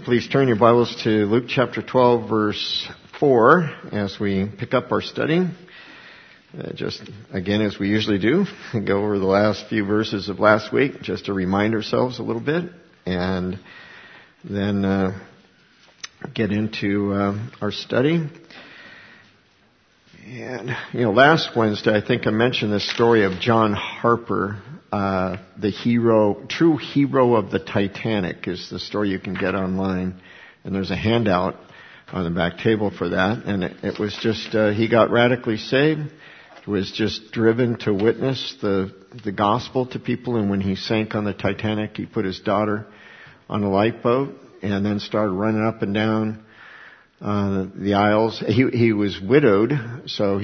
please turn your Bibles to Luke chapter 12, verse 4, as we pick up our study. Just again, as we usually do, go over the last few verses of last week, just to remind ourselves a little bit, and then get into our study. And, last Wednesday, I think I mentioned the story of John Harper, the true hero of the Titanic is the story you can get online. And there's a handout on the back table for that. And it was just, he got radically saved, was just driven to witness the gospel to people. And when he sank on the Titanic, he put his daughter on a lifeboat and then started running up and down the aisles. He was widowed, so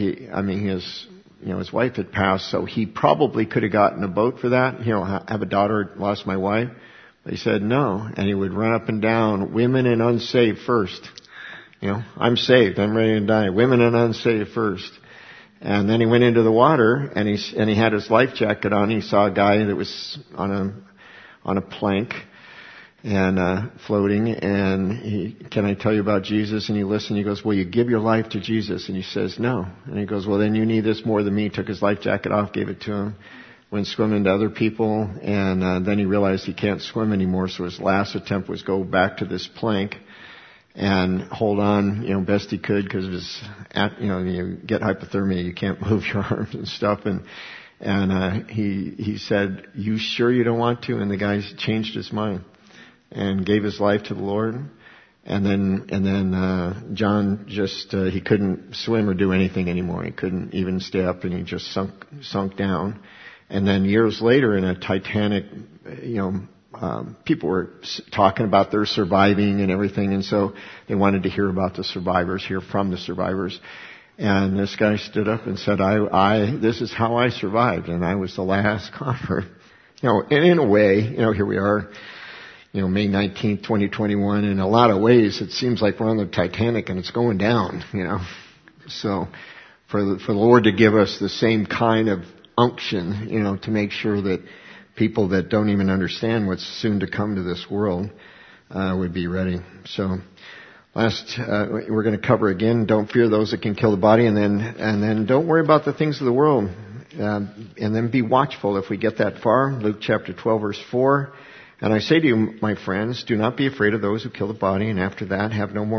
his wife had passed, so he probably could have gotten a boat for that. Have a daughter, lost my wife. But he said no, and he would run up and down, women and unsaved first. I'm saved, I'm ready to die. Women and unsaved first. And then he went into the water, and he had his life jacket on. He saw a guy that was on a plank and floating, and can I tell you about Jesus? And he listened. He goes, will you give your life to Jesus? And he says, no. And he goes, well, then you need this more than me. Took his life jacket off, gave it to him, went swimming to other people, and then he realized he can't swim anymore. So his last attempt was go back to this plank and hold on, best he could, because you get hypothermia, you can't move your arms and stuff, and he said, you sure you don't want to? And the guy changed his mind and gave his life to the Lord. And then John just, he couldn't swim or do anything anymore. He couldn't even stay up, and he just sunk down. And then years later in a Titanic, people were talking about their surviving and everything. And so they wanted to hear about the survivors, hear from the survivors. And this guy stood up and said, this is how I survived. And I was the last convert. And in a way, here we are, May 19th, 2021, in a lot of ways, it seems like we're on the Titanic and it's going down, So, for the Lord to give us the same kind of unction, to make sure that people that don't even understand what's soon to come to this world, would be ready. So, we're going to cover again, don't fear those that can kill the body, and then don't worry about the things of the world, and then be watchful if we get that far. Luke chapter 12, verse 4. And I say to you, my friends, do not be afraid of those who kill the body, and after that have no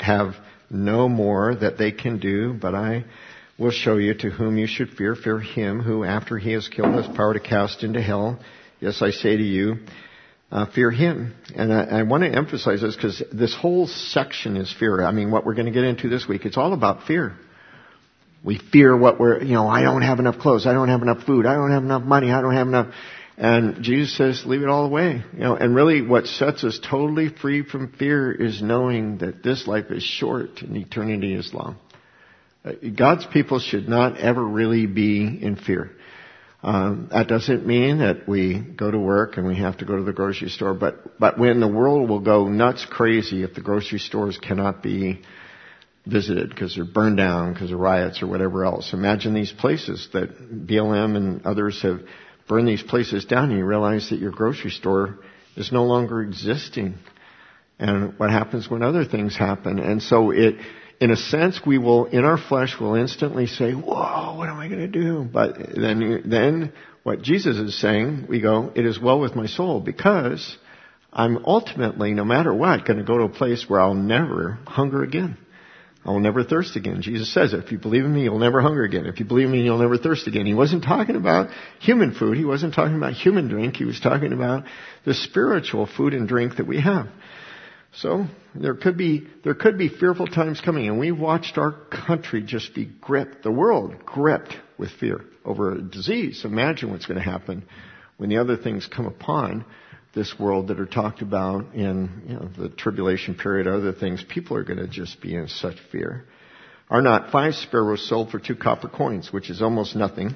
more that they can do, but I will show you to whom you should fear. Fear him who, after he has killed, has power to cast into hell. Yes, I say to you, fear him. And I want to emphasize this because this whole section is fear. What we're going to get into this week, it's all about fear. We fear what I don't have enough clothes, I don't have enough food, I don't have enough money, I don't have enough. And Jesus says, leave it all away. And really what sets us totally free from fear is knowing that this life is short and eternity is long. God's people should not ever really be in fear. That doesn't mean that we go to work and we have to go to the grocery store, but when the world will go nuts crazy if the grocery stores cannot be visited because they're burned down because of riots or whatever else. Imagine these places that BLM and others have burn these places down, and you realize that your grocery store is no longer existing. And what happens when other things happen? And so in a sense, we will, in our flesh, will instantly say, whoa, what am I going to do? But then what Jesus is saying, we go, it is well with my soul, because I'm ultimately, no matter what, going to go to a place where I'll never hunger again. I will never thirst again. Jesus says, if you believe in me, you'll never hunger again. If you believe in me, you'll never thirst again. He wasn't talking about human food. He wasn't talking about human drink. He was talking about the spiritual food and drink that we have. So there could be fearful times coming, and we watched our country just be gripped, the world gripped with fear over a disease. Imagine what's going to happen when the other things come upon this world that are talked about in the tribulation period, other things. People are going to just be in such fear. Are not 5 sparrows sold for 2 copper coins, which is almost nothing,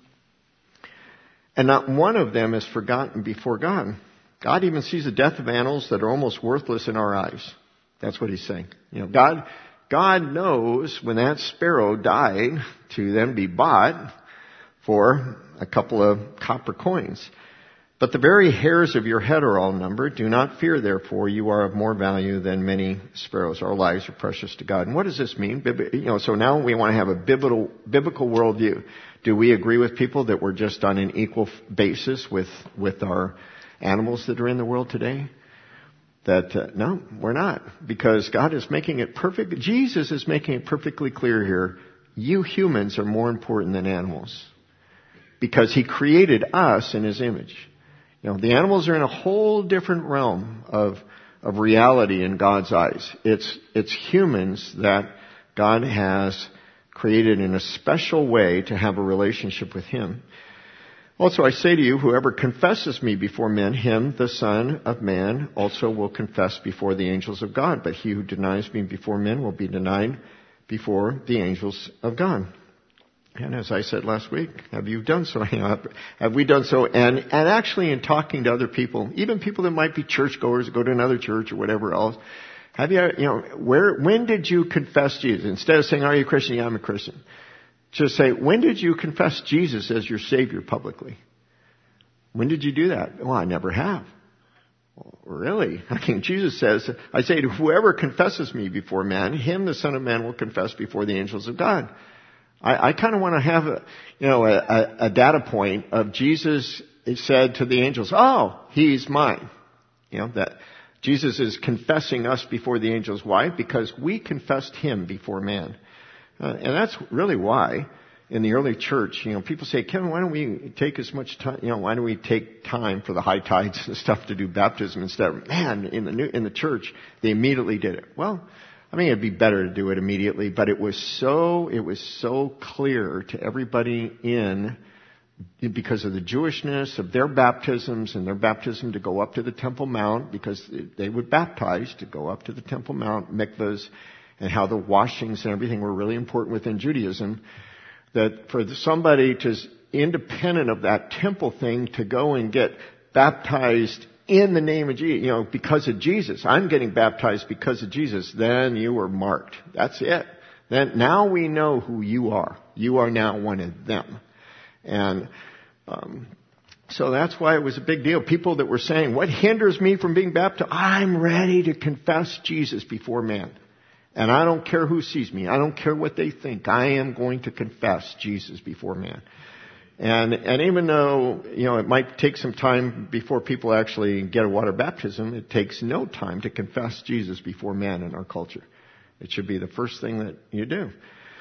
and not one of them is forgotten before God? God even sees the death of animals that are almost worthless in our eyes. That's what he's saying. God knows when that sparrow died to then be bought for a couple of copper coins. But the very hairs of your head are all numbered. Do not fear, therefore. You are of more value than many sparrows. Our lives are precious to God. And what does this mean? So now we want to have a biblical worldview. Do we agree with people that we're just on an equal basis with our animals that are in the world today? No, we're not. Because God is making it perfect. Jesus is making it perfectly clear here. You humans are more important than animals. Because He created us in His image. The animals are in a whole different realm of reality in God's eyes. It's humans that God has created in a special way to have a relationship with Him. Also, I say to you, whoever confesses me before men, him, the Son of Man, also will confess before the angels of God. But he who denies me before men will be denied before the angels of God. And as I said last week, have you done so? Have we done so? And actually in talking to other people, even people that might be churchgoers, go to another church or whatever else, have you, when did you confess Jesus? Instead of saying, are you a Christian? Yeah, I'm a Christian. Just say, when did you confess Jesus as your Savior publicly? When did you do that? Well, I never have. Well, really? Jesus says, I say to whoever confesses me before man, him, the Son of Man, will confess before the angels of God. I kind of want to have a data point of Jesus said to the angels, oh, he's mine. That Jesus is confessing us before the angels. Why? Because we confessed him before man. And that's really why in the early church, people say, Kevin, why don't we take as much time, why don't we take time for the high tides and stuff to do baptism instead of, in the church, they immediately did it. Well, it'd be better to do it immediately, but it was so clear to everybody because of the Jewishness of their baptisms and their baptism to go up to the Temple Mount, because they would baptize to go up to the Temple Mount, mikvahs, and how the washings and everything were really important within Judaism, that for somebody to, independent of that temple thing, to go and get baptized in the name of Jesus, because of Jesus. I'm getting baptized because of Jesus. Then you are marked. That's it. Then now we know who you are. You are now one of them. And so that's why it was a big deal. People that were saying, what hinders me from being baptized? I'm ready to confess Jesus before man. And I don't care who sees me. I don't care what they think. I am going to confess Jesus before man. And even though, it might take some time before people actually get a water baptism, it takes no time to confess Jesus before man in our culture. It should be the first thing that you do.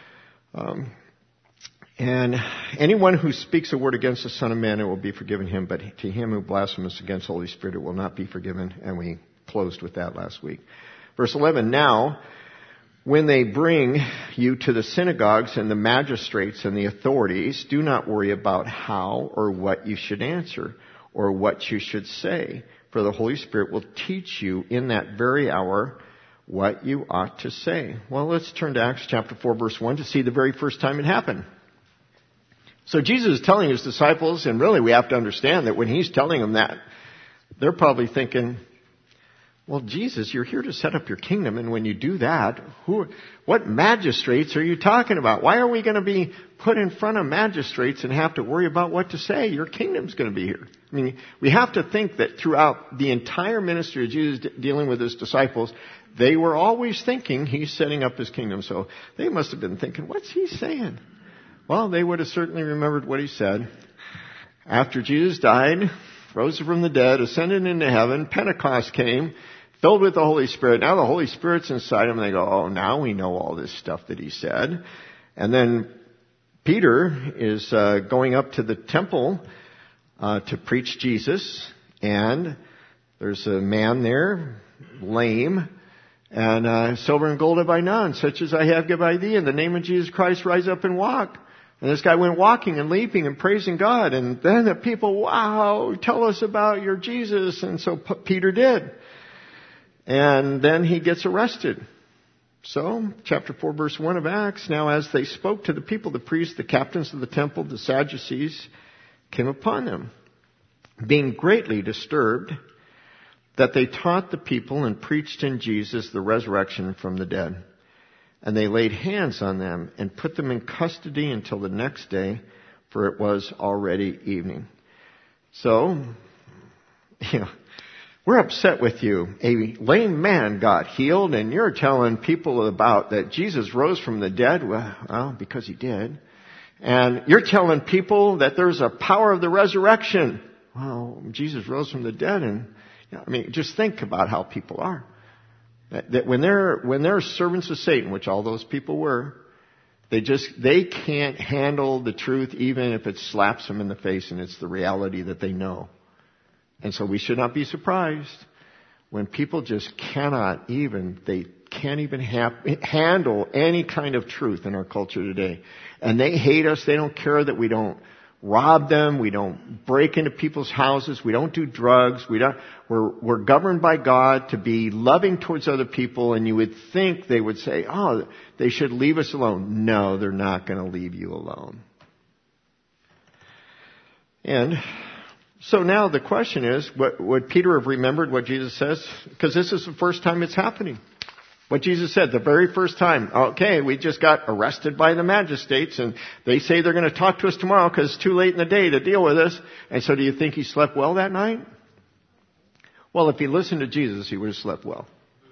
And anyone who speaks a word against the Son of Man, it will be forgiven him. But to him who blasphemes against the Holy Spirit, it will not be forgiven. And we closed with that last week. Verse 11, now, when they bring you to the synagogues and the magistrates and the authorities, do not worry about how or what you should answer or what you should say, for the Holy Spirit will teach you in that very hour what you ought to say. Well, let's turn to Acts chapter 4, verse 1 to see the very first time it happened. So Jesus is telling his disciples, and really we have to understand that when he's telling them that, they're probably thinking, well, Jesus, you're here to set up your kingdom, and when you do that, what magistrates are you talking about? Why are we going to be put in front of magistrates and have to worry about what to say? Your kingdom's going to be here. We have to think that throughout the entire ministry of Jesus dealing with his disciples, they were always thinking he's setting up his kingdom. So they must have been thinking, what's he saying? Well, they would have certainly remembered what he said. After Jesus died, rose from the dead, ascended into heaven, Pentecost came, filled with the Holy Spirit. Now the Holy Spirit's inside them, and they go, oh, now we know all this stuff that he said. And then Peter is going up to the temple to preach Jesus, and there's a man there, lame, and silver and gold have I none, such as I have give I thee. In the name of Jesus Christ, rise up and walk. And this guy went walking and leaping and praising God. And then the people, wow, tell us about your Jesus. And so Peter did. And then he gets arrested. So, chapter 4, verse 1 of Acts, now as they spoke to the people, the priests, the captains of the temple, the Sadducees, came upon them, being greatly disturbed that they taught the people and preached in Jesus the resurrection from the dead. And they laid hands on them and put them in custody until the next day, for it was already evening. So, we're upset with you. A lame man got healed, and you're telling people about that Jesus rose from the dead. Well, because he did. And you're telling people that there's a power of the resurrection. Well, Jesus rose from the dead, and just think about how people are. That when they're servants of Satan, which all those people were, they can't handle the truth even if it slaps them in the face and it's the reality that they know. And so we should not be surprised when people just can't even handle any kind of truth in our culture today. And they hate us. They don't care that we don't rob them. We don't break into people's houses. We don't do drugs. We're governed by God to be loving towards other people. And you would think they would say, oh, they should leave us alone. No, they're not going to leave you alone. And so now the question is, would Peter have remembered what Jesus says? Because this is the first time it's happening. What Jesus said, the very first time. Okay, we just got arrested by the magistrates, and they say they're going to talk to us tomorrow because it's too late in the day to deal with us. And so do you think he slept well that night? Well, if he listened to Jesus, he would have slept well.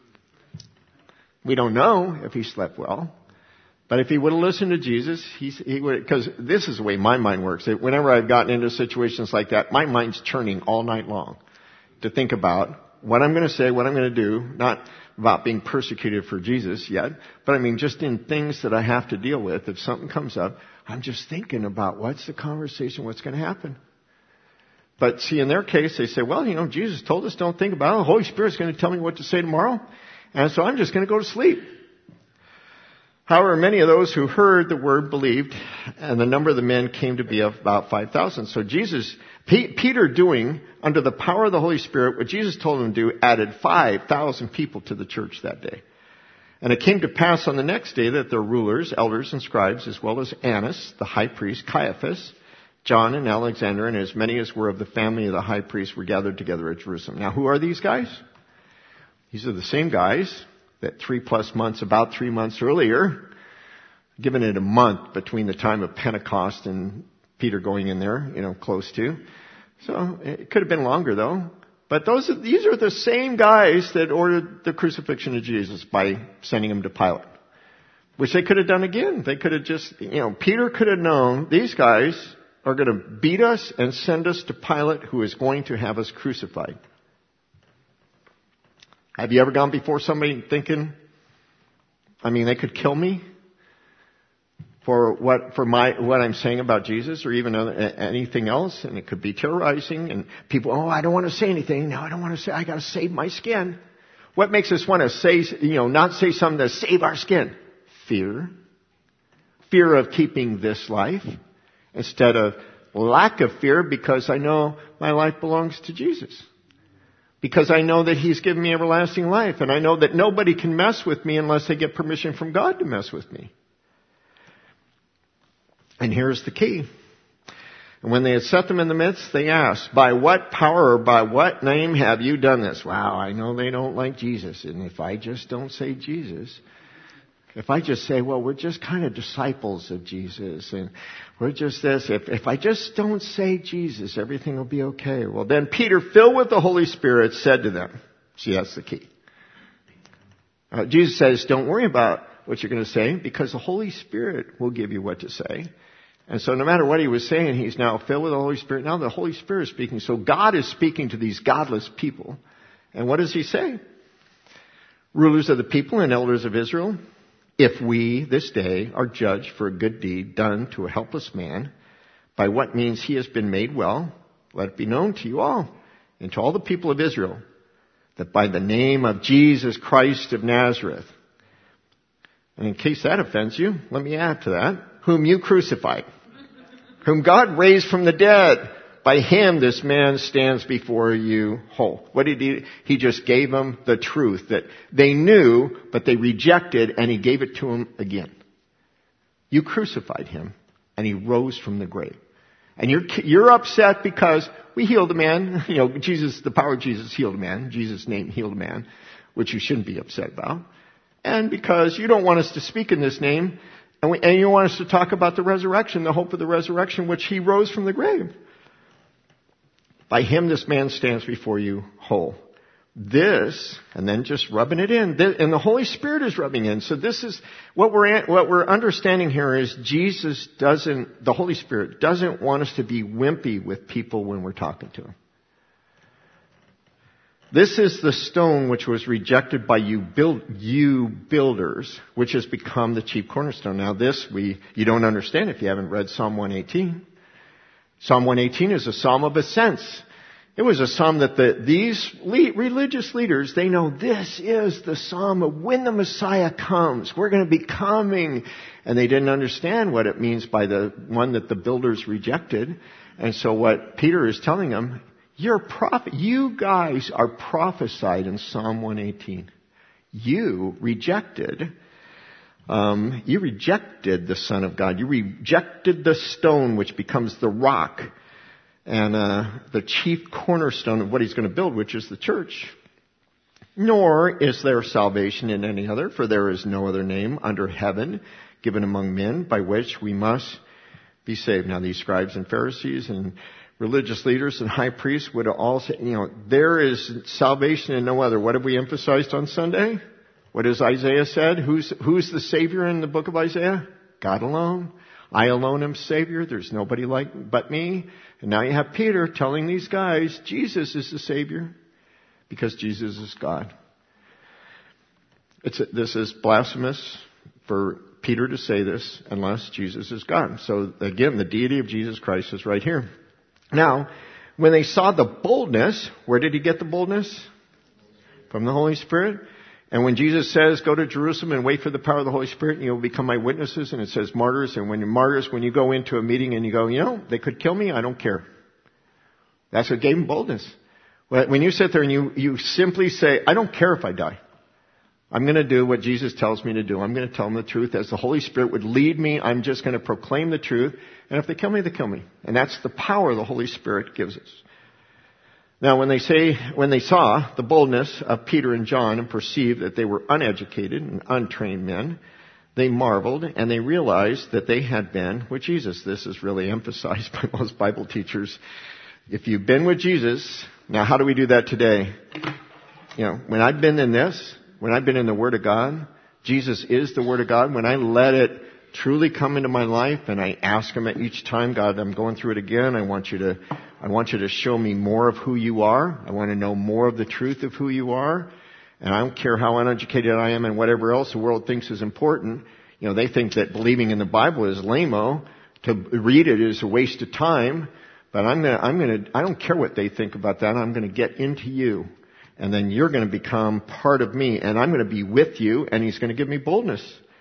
We don't know if he slept well. But if he would have listened to Jesus, he would, because this is the way my mind works. Whenever I've gotten into situations like that, my mind's churning all night long to think about what I'm going to say, what I'm going to do, not about being persecuted for Jesus yet, but just in things that I have to deal with. If something comes up, I'm just thinking about what's the conversation, what's going to happen. But see, in their case, they say, well, Jesus told us don't think about it. The Holy Spirit's going to tell me what to say tomorrow, and so I'm just going to go to sleep. However, many of those who heard the word believed, and the number of the men came to be about 5,000. So Peter doing, under the power of the Holy Spirit, what Jesus told him to do, added 5,000 people to the church that day. And it came to pass on the next day that their rulers, elders, and scribes, as well as Annas, the high priest, Caiaphas, John and Alexander, and as many as were of the family of the high priest, were gathered together at Jerusalem. Now, who are these guys? These are the same guys that about 3 months earlier, given it a month between the time of Pentecost and Peter going in there, close to. So it could have been longer though. But these are the same guys that ordered the crucifixion of Jesus by sending him to Pilate. Which they could have done again. They could have just, Peter could have known these guys are going to beat us and send us to Pilate, who is going to have us crucified. Have you ever gone before somebody thinking, they could kill me for what I'm saying about Jesus or even anything else? And it could be terrorizing, and people, I don't want to say anything. No, I don't want to say, I got to save my skin. What makes us want to say, not say something to save our skin? Fear. Fear of keeping this life instead of lack of fear because I know my life belongs to Jesus. Because I know that He's given me everlasting life. And I know that nobody can mess with me unless they get permission from God to mess with me. And here's the key. And when they had set them in the midst, they asked, by what power or by what name have you done this? Wow, I know they don't like Jesus. And if I just don't say Jesus, if I just say, well, we're just kind of disciples of Jesus, and we're just this, if I just don't say Jesus, everything will be okay. Well, then Peter, filled with the Holy Spirit, said to them, see, that's the key. Jesus says, don't worry about what you're going to say, because the Holy Spirit will give you what to say. And so no matter what he was saying, he's now filled with the Holy Spirit. Now the Holy Spirit is speaking. So God is speaking to these godless people. And what does he say? Rulers of the people and elders of Israel, if we this day are judged for a good deed done to a helpless man, by what means he has been made well, let it be known to you all and to all the people of Israel that by the name of Jesus Christ of Nazareth, and in case that offends you, let me add to that, whom you crucified, whom God raised from the dead, by him this man stands before you whole. What did he? He just gave them the truth that they knew, but they rejected, and he gave it to them again. You crucified him, and he rose from the grave. And you're upset because we healed a man. Jesus, the power of Jesus healed a man. Jesus' name healed a man, which you shouldn't be upset about. And because you don't want us to speak in this name, and you want us to talk about the resurrection, the hope of the resurrection, which he rose from the grave. By him this man stands before you whole. This, and then just rubbing it in, and the Holy Spirit is rubbing in. So this is, what we're understanding here is the Holy Spirit doesn't want us to be wimpy with people when we're talking to him. This is the stone which was rejected by you builders, which has become the chief cornerstone. Now you don't understand if you haven't read Psalm 118. Psalm 118 is a psalm of ascents. It was a psalm that these religious leaders, they know this is the psalm of when the Messiah comes. We're going to be coming. And they didn't understand what it means by the one that the builders rejected. And so what Peter is telling them, you guys are prophesied in Psalm 118. You rejected the Son of God. You rejected the stone which becomes the rock. And the chief cornerstone of what he's going to build, which is the church. Nor is there salvation in any other, for there is no other name under heaven given among men by which we must be saved. Now these scribes and Pharisees and religious leaders and high priests would all say, there is salvation in no other. What have we emphasized on Sunday? What has Isaiah said? Who's the Savior in the book of Isaiah? God alone. I alone am Savior. There's nobody but me. And now you have Peter telling these guys, Jesus is the Savior because Jesus is God. This is blasphemous for Peter to say this unless Jesus is God. So again, the deity of Jesus Christ is right here. Now, when they saw the boldness, where did he get the boldness? From the Holy Spirit. And when Jesus says, go to Jerusalem and wait for the power of the Holy Spirit and you'll become my witnesses, and it says martyrs, and when you're martyrs, when you go into a meeting and you go, they could kill me, I don't care. That's what gave him boldness. When you sit there and you simply say, I don't care if I die. I'm going to do what Jesus tells me to do. I'm going to tell them the truth. As the Holy Spirit would lead me, I'm just going to proclaim the truth. And if they kill me, they kill me. And that's the power the Holy Spirit gives us. Now, when they saw the boldness of Peter and John and perceived that they were uneducated and untrained men, they marveled and they realized that they had been with Jesus. This is really emphasized by most Bible teachers. If you've been with Jesus, now how do we do that today? When I've been in the Word of God, Jesus is the Word of God. When I let it truly come into my life and I ask him at each time, God, I'm going through it again. I want you to show me more of who you are. I want to know more of the truth of who you are. And I don't care how uneducated I am and whatever else the world thinks is important. They think that believing in the Bible is lame-o. To read it is a waste of time. But I don't care what they think about that. I'm going to get into you. And then you're going to become part of me. And I'm going to be with you. And he's going to give me boldness.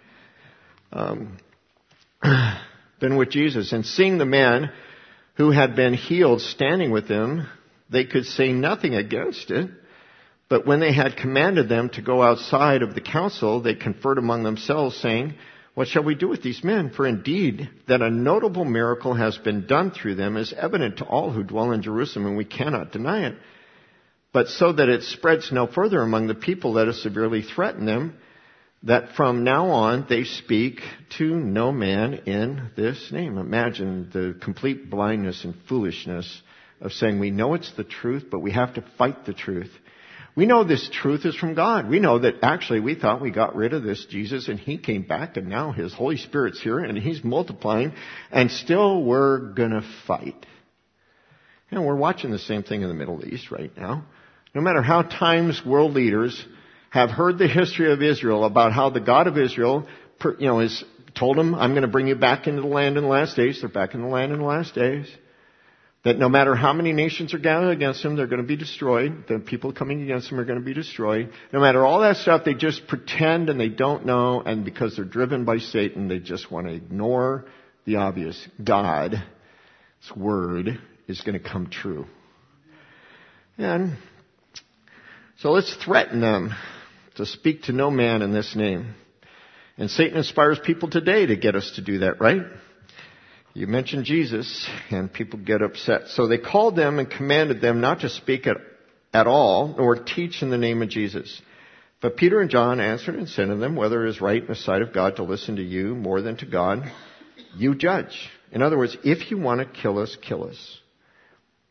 Been with Jesus, and seeing the man who had been healed standing with him, they could say nothing against it. But when they had commanded them to go outside of the council, they conferred among themselves, saying, what shall we do with these men? For indeed, that a notable miracle has been done through them is evident to all who dwell in Jerusalem, and we cannot deny it. But so that it spreads no further among the people, let us severely threaten them, that from now on they speak to no man in this name. Imagine the complete blindness and foolishness of saying we know it's the truth, but we have to fight the truth. We know this truth is from God. We know that actually we thought we got rid of this Jesus and he came back and now his Holy Spirit's here and he's multiplying and still we're gonna fight. We're watching the same thing in the Middle East right now. No matter how times world leaders have heard the history of Israel about how the God of Israel, has told them, I'm going to bring you back into the land in the last days. They're back in the land in the last days. That no matter how many nations are gathered against them, they're going to be destroyed. The people coming against them are going to be destroyed. No matter all that stuff, they just pretend and they don't know. And because they're driven by Satan, they just want to ignore the obvious. God's word is going to come true. And so let's threaten them to speak to no man in this name. And Satan inspires people today to get us to do that, right? You mention Jesus, and people get upset. So they called them and commanded them not to speak at all, nor teach in the name of Jesus. But Peter and John answered and said to them, whether it is right in the sight of God to listen to you more than to God, you judge. In other words, if you want to kill us, kill us.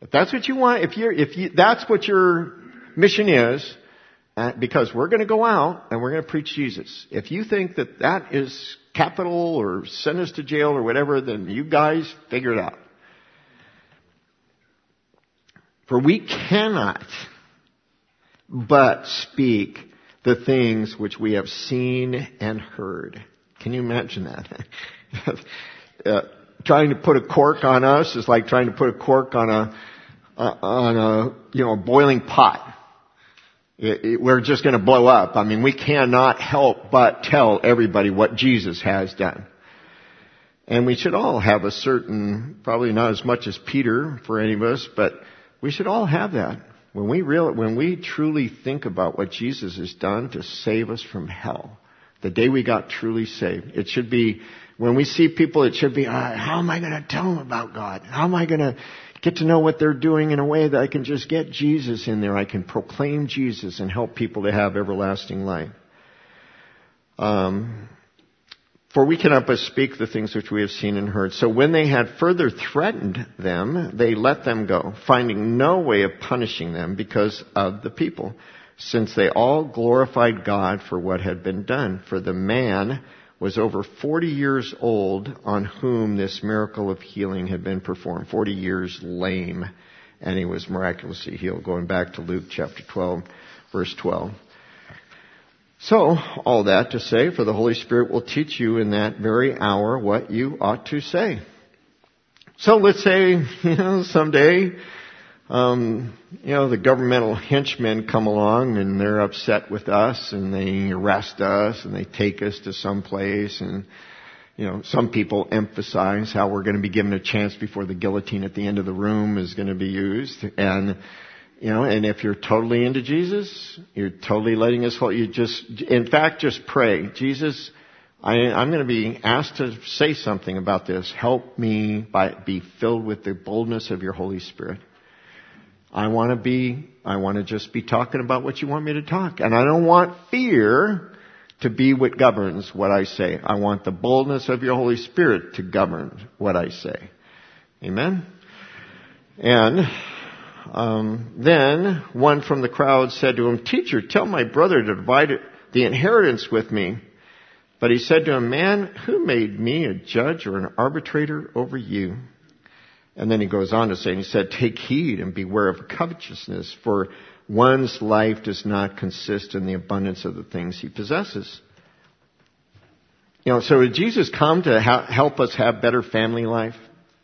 If that's what you want, that's what your mission is, because we're going to go out and we're going to preach Jesus. If you think that is capital or send us to jail or whatever, then you guys figure it out. For we cannot but speak the things which we have seen and heard. Can you imagine that? Trying to put a cork on us is like trying to put a cork on a boiling pot. We're just going to blow up. I mean, we cannot help but tell everybody what Jesus has done. And we should all have a certain, probably not as much as Peter for any of us, but we should all have that. When we truly think about what Jesus has done to save us from hell, the day we got truly saved, it should be, when we see people, it should be, how am I going to tell them about God? How am I going to get to know what they're doing in a way that I can just get Jesus in there? I can proclaim Jesus and help people to have everlasting life. For we cannot but speak the things which we have seen and heard. So when they had further threatened them, they let them go, finding no way of punishing them because of the people, since they all glorified God for what had been done. For the man was over 40 years old on whom this miracle of healing had been performed. 40 years lame, and he was miraculously healed. Going back to Luke chapter 12, verse 12. So, all that to say, for the Holy Spirit will teach you in that very hour what you ought to say. So let's say, someday, the governmental henchmen come along and they're upset with us and they arrest us and they take us to some place, and, some people emphasize how we're going to be given a chance before the guillotine at the end of the room is going to be used. And if you're totally into Jesus, you're totally letting us hold. Just pray, Jesus, I'm going to be asked to say something about this. Help me be filled with the boldness of your Holy Spirit. I want to just be talking about what you want me to talk. And I don't want fear to be what governs what I say. I want the boldness of your Holy Spirit to govern what I say. Amen? And then one from the crowd said to him, Teacher, tell my brother to divide the inheritance with me. But he said to him, Man, who made me a judge or an arbitrator over you? And then he goes on to say, and he said, Take heed and beware of covetousness, for one's life does not consist in the abundance of the things he possesses. So did Jesus come to help us have better family life?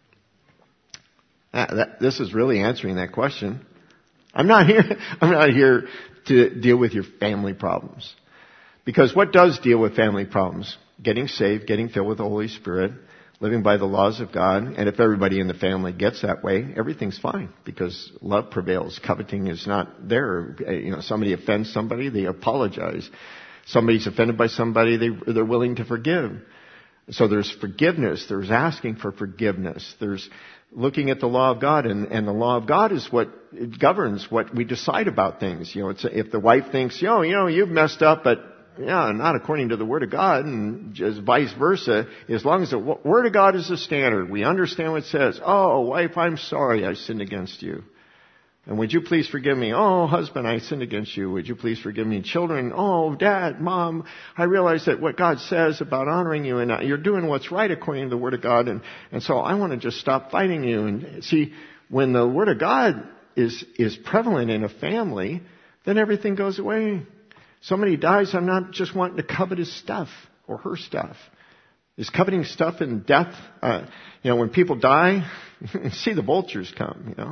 This is really answering that question. I'm not here to deal with your family problems. Because what does deal with family problems? Getting saved, getting filled with the Holy Spirit, living by the laws of God. And if everybody in the family gets that way, everything's fine, because love prevails. Coveting is not there. Somebody offends somebody, they apologize. Somebody's offended by somebody, they're willing to forgive. So there's forgiveness. There's asking for forgiveness. There's looking at the law of God, and the law of God is what governs what we decide about things. If the wife thinks, you've messed up, but not according to the Word of God, and just vice versa, as long as the Word of God is the standard, we understand what it says. Oh, wife, I'm sorry I sinned against you. And would you please forgive me? Oh, husband, I sinned against you. Would you please forgive me? Children, oh, dad, mom, I realize that what God says about honoring you, and you're doing what's right according to the Word of God, and so I want to just stop fighting you. And see, when the Word of God is prevalent in a family, then everything goes away. Somebody dies, I'm not just wanting to covet his stuff or her stuff. Is coveting stuff in death? When people die, you see the vultures come,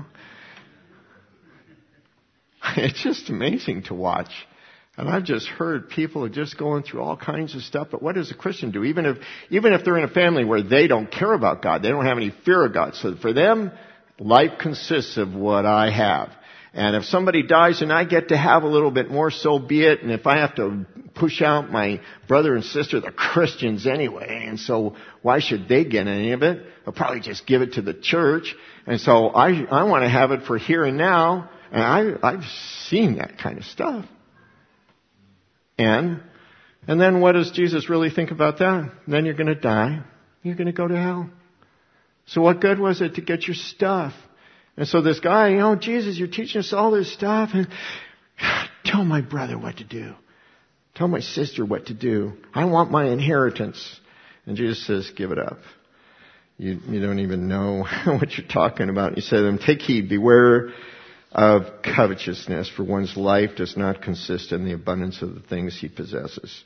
It's just amazing to watch. And I've just heard people are just going through all kinds of stuff. But what does a Christian do? Even if they're in a family where they don't care about God, they don't have any fear of God. So for them, life consists of what I have. And if somebody dies and I get to have a little bit more, so be it. And if I have to push out my brother and sister, they're Christians anyway. And so why should they get any of it? I'll probably just give it to the church. And so I want to have it for here and now. And I've seen that kind of stuff. And then what does Jesus really think about that? Then you're going to die. You're going to go to hell. So what good was it to get your stuff And so this guy, Jesus, you're teaching us all this stuff, and tell my brother what to do. Tell my sister what to do. I want my inheritance. And Jesus says, give it up. You don't even know what you're talking about. He said to them, take heed, beware of covetousness, for one's life does not consist in the abundance of the things he possesses.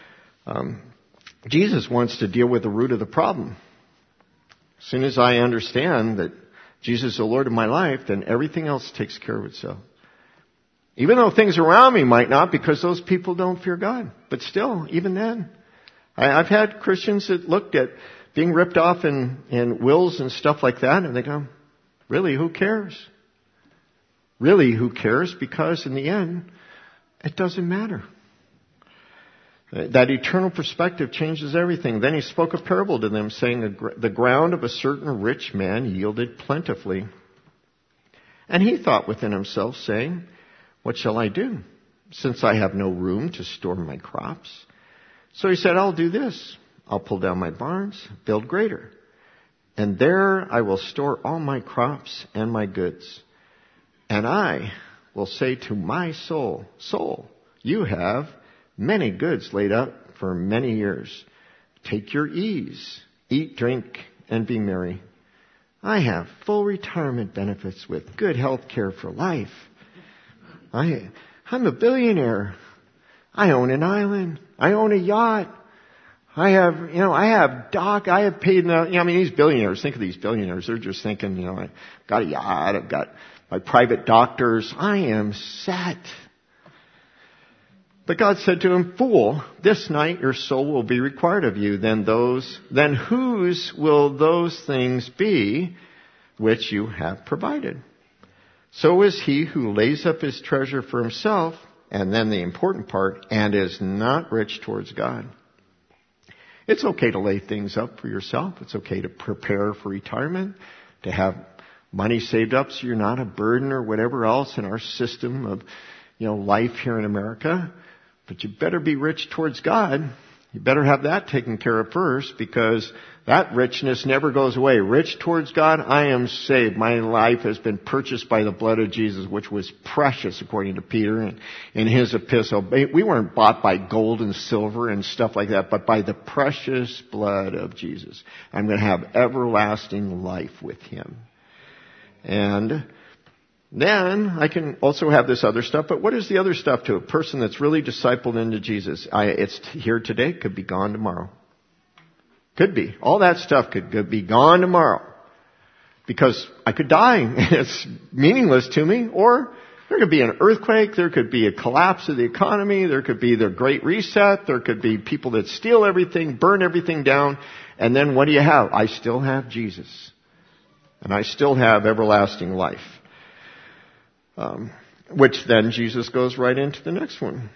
Jesus wants to deal with the root of the problem. As soon as I understand that Jesus is the Lord of my life, then everything else takes care of itself. Even though things around me might not, because those people don't fear God. But still, even then, I've had Christians that looked at being ripped off in wills and stuff like that, and they go, really, who cares? Really, who cares? Because in the end, it doesn't matter. That eternal perspective changes everything. Then he spoke a parable to them, saying, the ground of a certain rich man yielded plentifully. And he thought within himself, saying, what shall I do, since I have no room to store my crops? So he said, I'll do this. I'll pull down my barns, build greater. And there I will store all my crops and my goods. And I will say to my soul, soul, you have many goods laid up for many years. Take your ease, eat, drink, and be merry. I have full retirement benefits with good health care for life. I'm a billionaire. I own an island. I own a yacht. I have paid, these billionaires, think of these billionaires. They're just thinking, I've got a yacht. I've got my private doctors. I am set. But God said to him, fool, this night your soul will be required of you. Then whose will those things be which you have provided? So is he who lays up his treasure for himself, and then the important part, and is not rich towards God. It's okay to lay things up for yourself. It's okay to prepare for retirement, to have money saved up so you're not a burden or whatever else in our system of, life here in America. But you better be rich towards God. You better have that taken care of first, because that richness never goes away. Rich towards God, I am saved. My life has been purchased by the blood of Jesus, which was precious, according to Peter in his epistle. We weren't bought by gold and silver and stuff like that, but by the precious blood of Jesus. I'm going to have everlasting life with him. And then I can also have this other stuff, but what is the other stuff to a person that's really discipled into Jesus? It's here today, could be gone tomorrow. Could be. All that stuff could be gone tomorrow. Because I could die and it's meaningless to me. Or there could be an earthquake, there could be a collapse of the economy, there could be the Great Reset, there could be people that steal everything, burn everything down, and then what do you have? I still have Jesus. And I still have everlasting life. Which then Jesus goes right into the next one.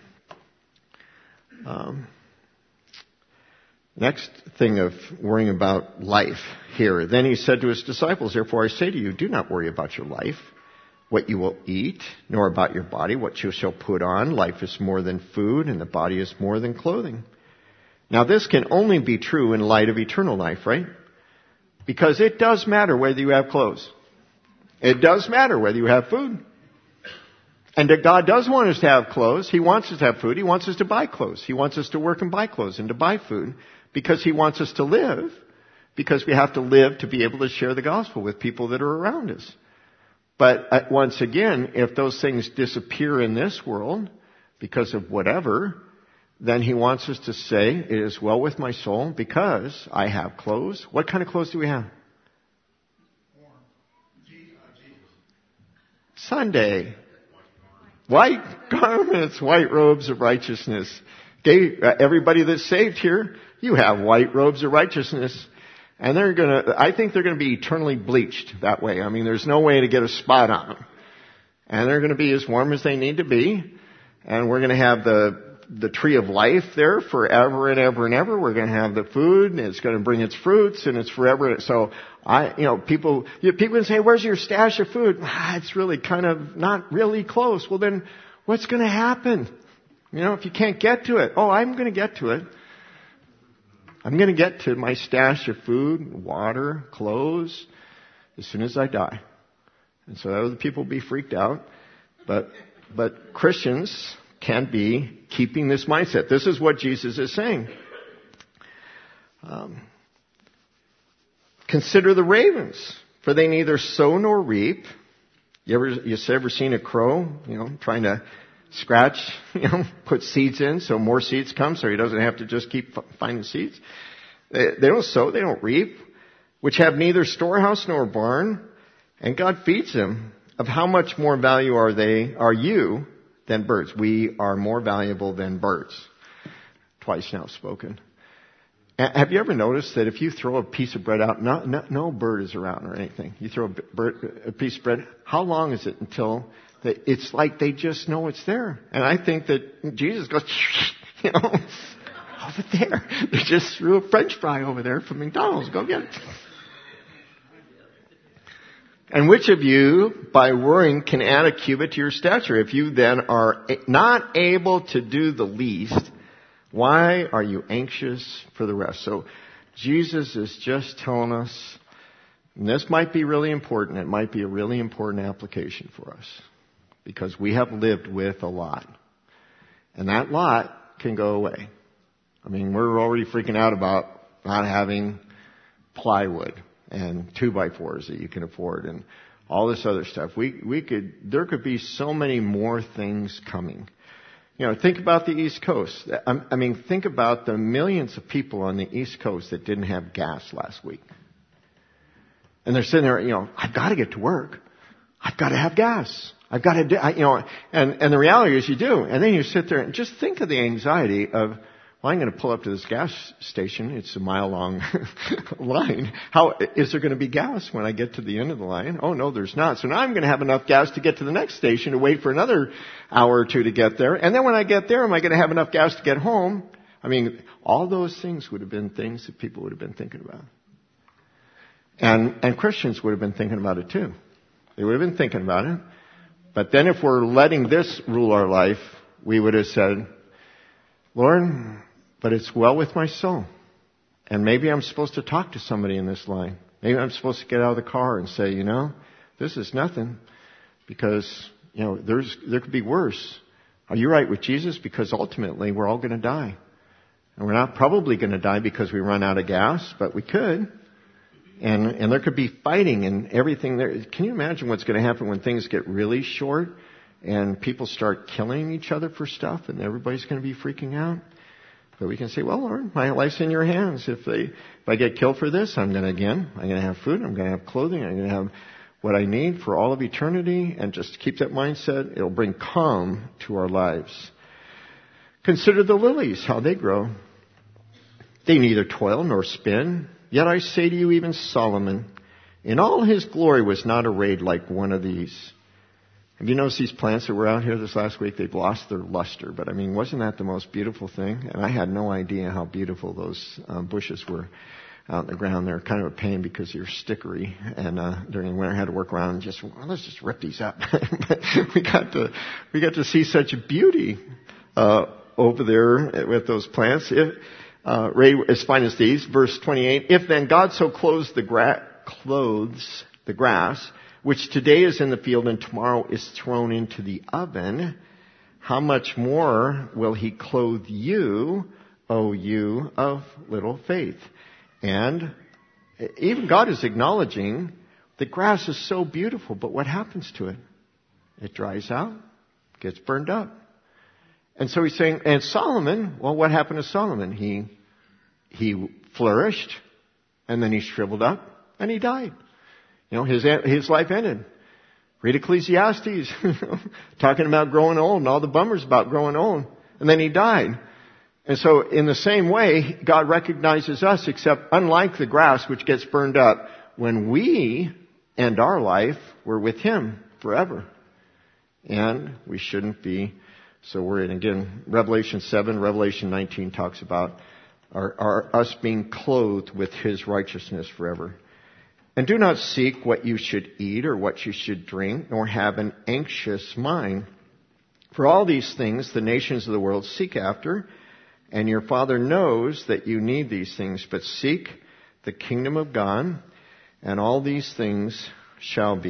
Next thing of worrying about life here. Then he said to his disciples, therefore I say to you, do not worry about your life, what you will eat, nor about your body, what you shall put on. Life is more than food, and the body is more than clothing. Now this can only be true in light of eternal life, right? Because it does matter whether you have clothes. It does matter whether you have food. And that God does want us to have clothes. He wants us to have food. He wants us to buy clothes. He wants us to work and buy clothes and to buy food because he wants us to live, because we have to live to be able to share the gospel with people that are around us. But once again, if those things disappear in this world because of whatever, then he wants us to say, it is well with my soul because I have clothes. What kind of clothes do we have? Sunday. White garments, white robes of righteousness. Everybody that's saved here, you have white robes of righteousness. And I think they're gonna be eternally bleached that way. I mean, there's no way to get a spot on them. And they're gonna be as warm as they need to be. And we're gonna have the tree of life there forever and ever and ever. We're gonna have the food, and it's gonna bring its fruits, and it's forever. So people can say, where's your stash of food? It's really kind of not really close. Well then, what's gonna happen? If you can't get to it. Oh, I'm gonna get to it. I'm gonna get to my stash of food, water, clothes, as soon as I die. And so other people will be freaked out. But Christians can be keeping this mindset. This is what Jesus is saying. Consider the ravens, for they neither sow nor reap. You ever seen a crow, trying to scratch, put seeds in so more seeds come so he doesn't have to just keep finding seeds? They don't sow, they don't reap, which have neither storehouse nor barn, and God feeds them. Of how much more value are you than birds? We are more valuable than birds. Twice now spoken. Have you ever noticed that if you throw a piece of bread out, no bird is around or anything. You throw a piece of bread, how long is it until it's like they just know it's there? And I think that Jesus goes, over there. They just threw a French fry over there from McDonald's. Go get it. And which of you, by worrying, can add a cubit to your stature? If you then are not able to do the least, why are you anxious for the rest? So Jesus is just telling us, and this might be really important. It might be a really important application for us because we have lived with a lot. And that lot can go away. I mean, we're already freaking out about not having plywood and 2x4s that you can afford and all this other stuff. There could be so many more things coming. Think about the East Coast. Think about the millions of people on the East Coast that didn't have gas last week. And they're sitting there, I've got to get to work. I've got to have gas. I've got to, and the reality is you do. And then you sit there and just think of the anxiety of, well, I'm going to pull up to this gas station. It's a mile-long line. How is there going to be gas when I get to the end of the line? Oh, no, there's not. So now I'm going to have enough gas to get to the next station to wait for another hour or two to get there. And then when I get there, am I going to have enough gas to get home? All those things would have been things that people would have been thinking about. And Christians would have been thinking about it too. They would have been thinking about it. But then if we're letting this rule our life, we would have said, Lord, but it's well with my soul. And maybe I'm supposed to talk to somebody in this line. Maybe I'm supposed to get out of the car and say, this is nothing because, there could be worse. Are you right with Jesus? Because ultimately we're all going to die. And we're not probably going to die because we run out of gas, but we could. And there could be fighting and everything there. Can you imagine what's going to happen when things get really short and people start killing each other for stuff and everybody's going to be freaking out? But we can say, well, Lord, my life's in your hands. If I get killed for this, I'm going to have food, I'm going to have clothing, I'm going to have what I need for all of eternity. And just keep that mindset. It'll bring calm to our lives. Consider the lilies, how they grow. They neither toil nor spin. Yet I say to you, even Solomon, in all his glory was not arrayed like one of these. Have you noticed these plants that were out here this last week? They've lost their luster. But wasn't that the most beautiful thing? And I had no idea how beautiful those bushes were out in the ground. They're kind of a pain because they're stickery. And during the winter I had to work around and let's just rip these up. But we got to see such beauty over there with those plants. Ray, as fine as these, verse 28, if then God so clothes the grass, which today is in the field and tomorrow is thrown into the oven, how much more will he clothe you, O you of little faith? And even God is acknowledging the grass is so beautiful, but what happens to it? It dries out, gets burned up. And so he's saying, and Solomon, well, what happened to Solomon? He flourished, and then he shriveled up, and he died. His life ended. Read Ecclesiastes, talking about growing old and all the bummers about growing old. And then he died. And so in the same way, God recognizes us, except unlike the grass which gets burned up, when we end our life, we're with him forever. And we shouldn't be so worried. Again, Revelation 7, Revelation 19 talks about us being clothed with his righteousness forever. And do not seek what you should eat or what you should drink, nor have an anxious mind. For all these things the nations of the world seek after, and your Father knows that you need these things. But seek the kingdom of God, and all these things shall be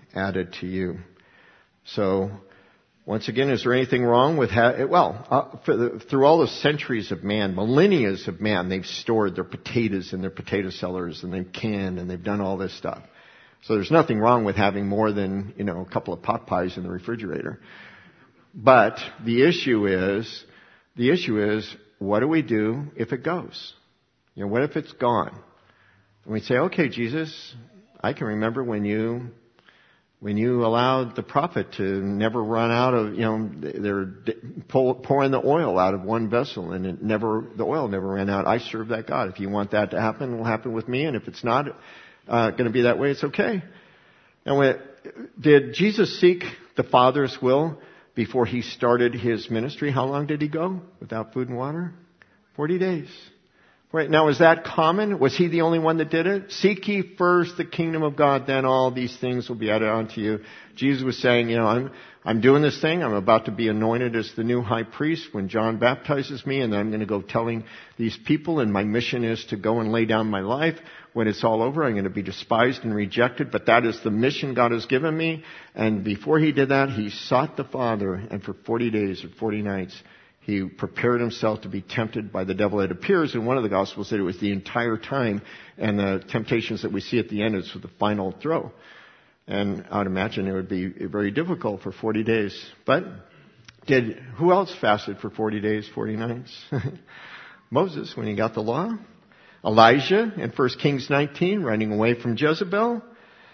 added to you. So, once again, is there anything wrong with through all the centuries of man, millennia of man, they've stored their potatoes in their potato cellars, and they've canned, and they've done all this stuff. So there's nothing wrong with having more than, a couple of pot pies in the refrigerator. But the issue is, what do we do if it goes? What if it's gone? And we say, okay, Jesus, I can remember when you allowed the prophet to never run out of, they're pouring the oil out of one vessel, and the oil never ran out. I serve that God. If you want that to happen, it will happen with me. And if it's not going to be that way, it's okay. And did Jesus seek the Father's will before he started his ministry? How long did he go without food and water? 40 days. Right. Now, is that common? Was he the only one that did it? Seek ye first the kingdom of God, then all these things will be added unto you. Jesus was saying, I'm doing this thing. I'm about to be anointed as the new high priest when John baptizes me, and then I'm going to go telling these people, and my mission is to go and lay down my life. When it's all over, I'm going to be despised and rejected, but that is the mission God has given me. And before he did that, he sought the Father, and for 40 days or 40 nights, he prepared himself to be tempted by the devil. It appears in one of the Gospels that it was the entire time, and the temptations that we see at the end is for the final throw. And I would imagine it would be very difficult for 40 days. But who else fasted for 40 days, 40 nights? Moses, when he got the law. Elijah in 1 Kings 19, running away from Jezebel.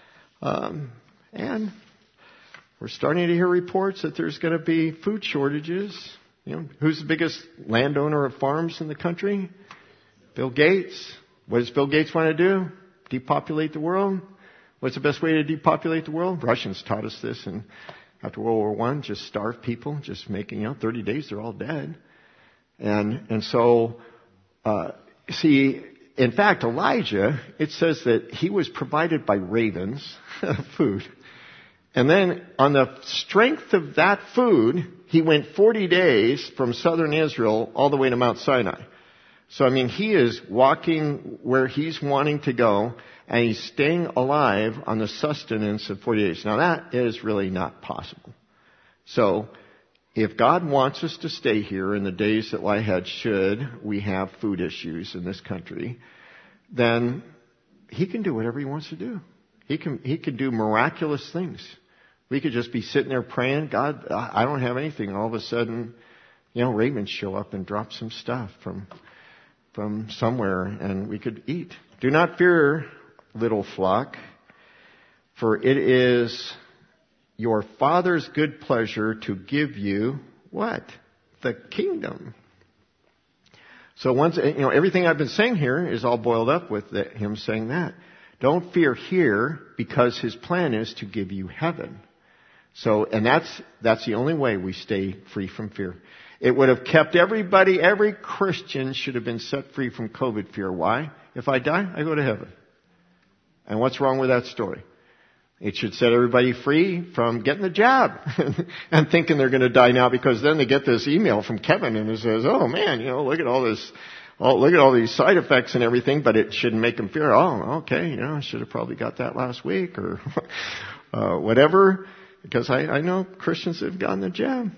And we're starting to hear reports that there's going to be food shortages. Who's the biggest landowner of farms in the country? Bill Gates. What does Bill Gates want to do? Depopulate the world? What's the best way to depopulate the world? Russians taught us this, and after World War I, just starve people, just making 30 days they're all dead. And so, in fact, Elijah, it says that he was provided by ravens food. And then on the strength of that food, he went 40 days from southern Israel all the way to Mount Sinai. So, he is walking where he's wanting to go, and he's staying alive on the sustenance of 40 days. Now, that is really not possible. So, if God wants us to stay here in the days that lie ahead, should we have food issues in this country, then he can do whatever he wants to do. He can do miraculous things. We could just be sitting there praying, God, I don't have anything. All of a sudden, ravens show up and drop some stuff from somewhere, and we could eat. Do not fear, little flock, for it is your Father's good pleasure to give you what? The kingdom. So once, everything I've been saying here is all boiled up with him saying that. Don't fear here, because his plan is to give you heaven. So, and that's the only way we stay free from fear. It would have kept every Christian should have been set free from COVID fear. Why? If I die, I go to heaven. And what's wrong with that story? It should set everybody free from getting the jab and thinking they're going to die now, because then they get this email from Kevin and it says, oh man, look at all this, look at all these side effects and everything, but it shouldn't make them fear. Oh, okay, I should have probably got that last week or whatever, because I know Christians that have gotten the jab.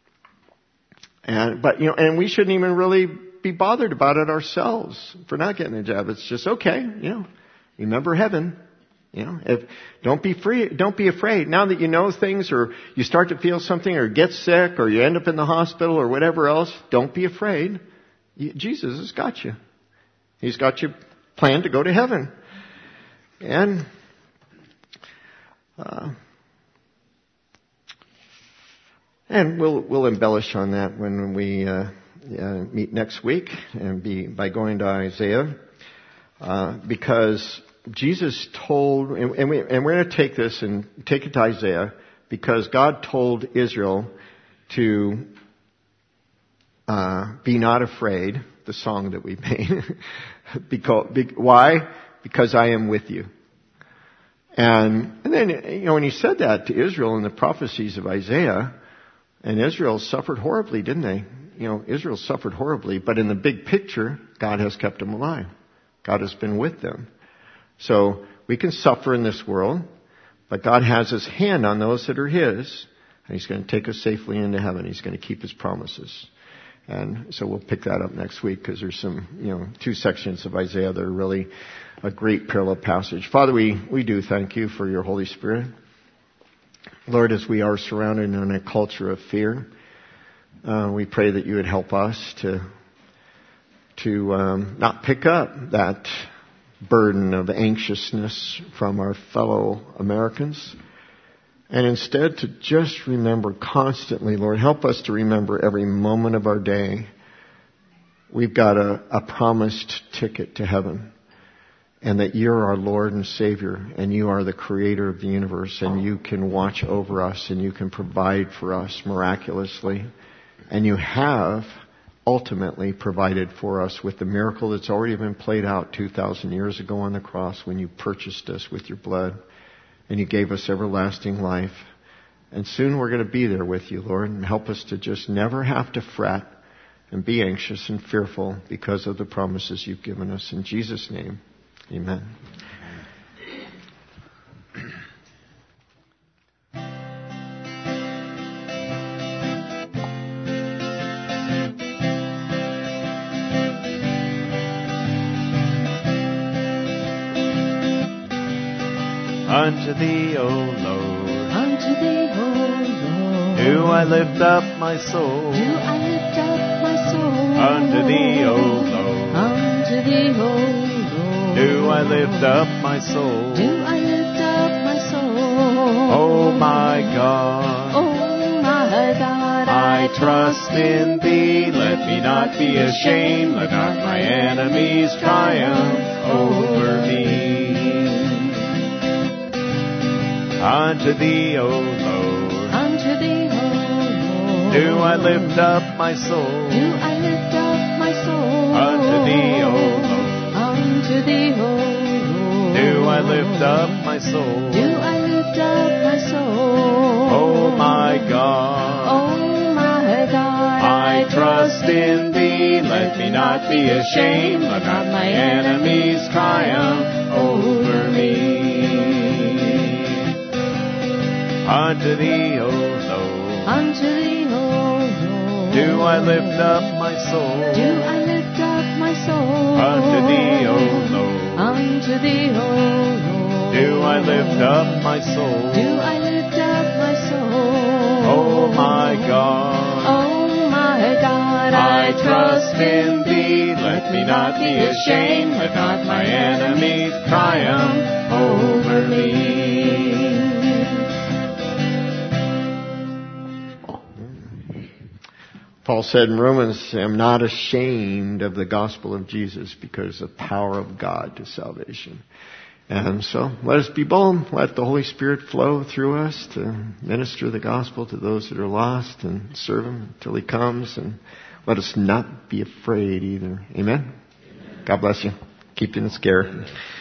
And we shouldn't even really be bothered about it ourselves for not getting the jab. It's just okay, remember heaven. Don't be afraid. Now that you know things, or you start to feel something, or get sick, or you end up in the hospital, or whatever else, don't be afraid. Jesus has got you. He's got you planned to go to heaven. And we'll embellish on that when we meet next week, and by going to Isaiah, because Jesus told, and we're going to take this and take it to Isaiah, because God told Israel to be not afraid, the song that we made. Why? Because I am with you. And then, when he said that to Israel in the prophecies of Isaiah, and Israel suffered horribly, didn't they? Israel suffered horribly, but in the big picture, God has kept them alive. God has been with them. So we can suffer in this world, But God has His hand on those that are His, and He's going to take us safely into heaven. He's going to keep His promises. And so we'll pick that up next week because there's some, 2 sections of Isaiah that are really a great parallel passage. Father, we do thank You for Your Holy Spirit. Lord, as we are surrounded in a culture of fear, we pray that You would help us to not pick up that burden of anxiousness from our fellow Americans, and instead to just remember constantly, Lord, help us to remember every moment of our day we've got a promised ticket to heaven, and that You're our Lord and Savior, and You are the Creator of the universe, and You can watch over us, and You can provide for us miraculously, and You have ultimately provided for us with the miracle that's already been played out 2,000 years ago on the cross when You purchased us with Your blood and You gave us everlasting life. And soon we're going to be there with You, Lord, and help us to just never have to fret and be anxious and fearful because of the promises You've given us. In Jesus' name, amen. Unto Thee, O Lord, unto Thee, O Lord, do I lift up my soul. Do I lift up my soul. Unto Thee, O Lord, unto Thee, O Lord, do I lift up my soul. Do I lift up my soul. O my God, O my God, I trust in Thee. Let me not be ashamed. Let not my enemies triumph over me. Unto Thee, O Lord, unto Thee, O Lord, do I lift up my soul. Do I lift up my soul. Unto Thee, O Lord, unto Thee, O Lord, do I lift up my soul. Do I lift up my soul. O my God, O my God, I trust in Thee. Let me not be ashamed. Let not my enemies triumph over me. Unto Thee, O Lord, unto Thee, O Lord, do I lift up my soul. Do I lift up my soul. Unto Thee, O Lord, unto Thee, O Lord, do I lift up my soul. Do I lift up my soul. O my God, O my God, I trust in Thee. Let me not be ashamed. Let not my enemies triumph over me. Paul said in Romans, I'm not ashamed of the gospel of Jesus because the power of God to salvation. And so let us be bold. Let the Holy Spirit flow through us to minister the gospel to those that are lost and serve Him until He comes. And let us not be afraid either. Amen? God bless you. Keep in the scare.